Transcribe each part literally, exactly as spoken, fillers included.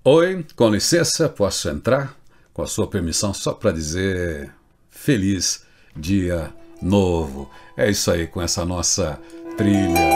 Oi, com licença, posso entrar? Com a sua permissão, só para dizer feliz dia novo. É isso aí, com essa nossa trilha.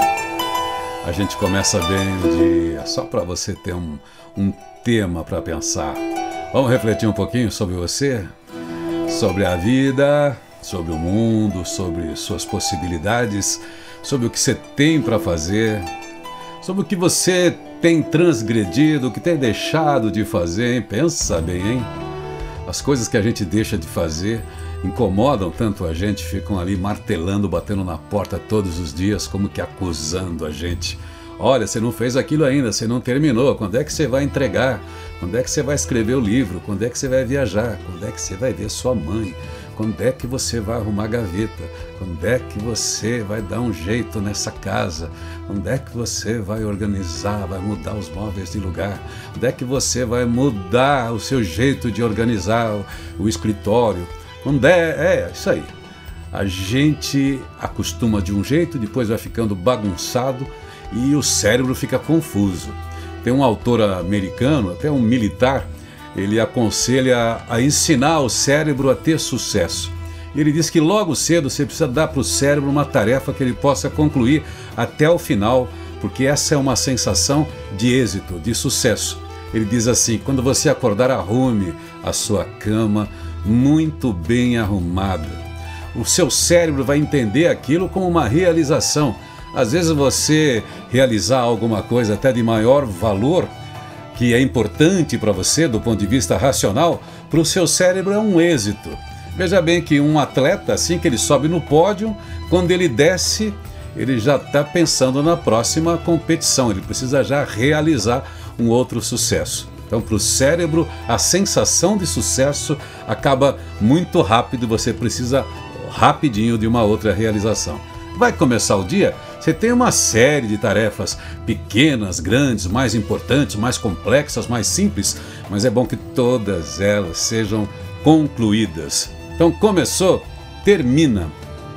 A gente começa bem o dia, só para você ter um, um tema para pensar. Vamos refletir um pouquinho sobre você, sobre a vida, sobre o mundo, sobre suas possibilidades, sobre o que você tem para fazer, sobre o que você tem transgredido, o que tem deixado de fazer, hein? Pensa bem, hein? As coisas que a gente deixa de fazer incomodam tanto a gente, ficam ali martelando, batendo na porta todos os dias, como que acusando a gente. Olha, você não fez aquilo ainda, você não terminou, quando é que você vai entregar? Quando é que você vai escrever o livro? Quando é que você vai viajar? Quando é que você vai ver sua mãe? Quando é que você vai arrumar a gaveta? Quando é que você vai dar um jeito nessa casa? Quando é que você vai organizar, vai mudar os móveis de lugar? Quando é que você vai mudar o seu jeito de organizar o, o escritório? Quando é, é isso aí. A gente acostuma de um jeito, depois vai ficando bagunçado e o cérebro fica confuso. Tem um autor americano, até um militar, ele aconselha a ensinar o cérebro a ter sucesso. Ele diz que logo cedo você precisa dar para o cérebro uma tarefa que ele possa concluir até o final, porque essa é uma sensação de êxito, de sucesso. Ele diz assim: quando você acordar, arrume a sua cama muito bem arrumada. O seu cérebro vai entender aquilo como uma realização. Às vezes você realizar alguma coisa até de maior valor, que é importante para você do ponto de vista racional, para o seu cérebro é um êxito. Veja bem que um atleta, assim que ele sobe no pódio, quando ele desce, ele já está pensando na próxima competição, ele precisa já realizar um outro sucesso. Então, para o cérebro, a sensação de sucesso acaba muito rápido e você precisa rapidinho de uma outra realização. Vai começar o dia, você tem uma série de tarefas pequenas, grandes, mais importantes, mais complexas, mais simples, mas é bom que todas elas sejam concluídas. Então começou, termina.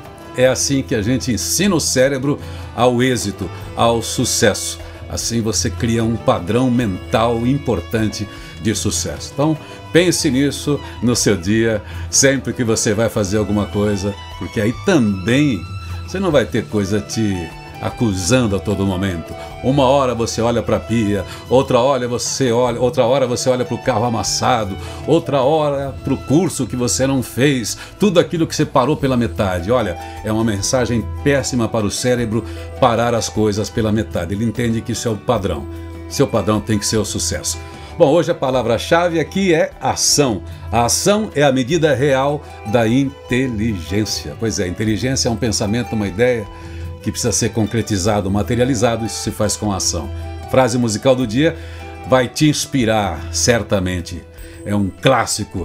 É assim que a gente ensina o cérebro ao êxito, ao sucesso. Assim você cria um padrão mental importante de sucesso. Então pense nisso no seu dia, sempre que você vai fazer alguma coisa, porque aí também você não vai ter coisa te acusando a todo momento. Uma hora você olha para a pia, outra hora você olha, outra hora você olha para o carro amassado, outra hora para o curso que você não fez, tudo aquilo que você parou pela metade. Olha, é uma mensagem péssima para o cérebro parar as coisas pela metade. Ele entende que isso é o padrão. Seu padrão tem que ser o sucesso. Bom, hoje a palavra-chave aqui é ação. A ação é a medida real da inteligência. Pois é, inteligência é um pensamento, uma ideia que precisa ser concretizado, materializado, isso se faz com ação. Frase musical do dia vai te inspirar, certamente. É um clássico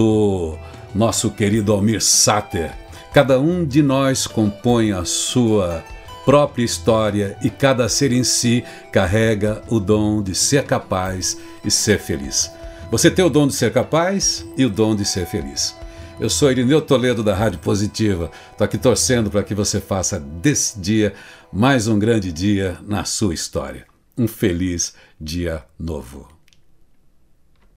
do nosso querido Almir Sater. Cada um de nós compõe a sua própria história e cada ser em si carrega o dom de ser capaz e ser feliz. Você tem o dom de ser capaz e o dom de ser feliz. Eu sou Irineu Toledo da Rádio Positiva. Estou aqui torcendo para que você faça desse dia mais um grande dia na sua história. Um feliz dia novo.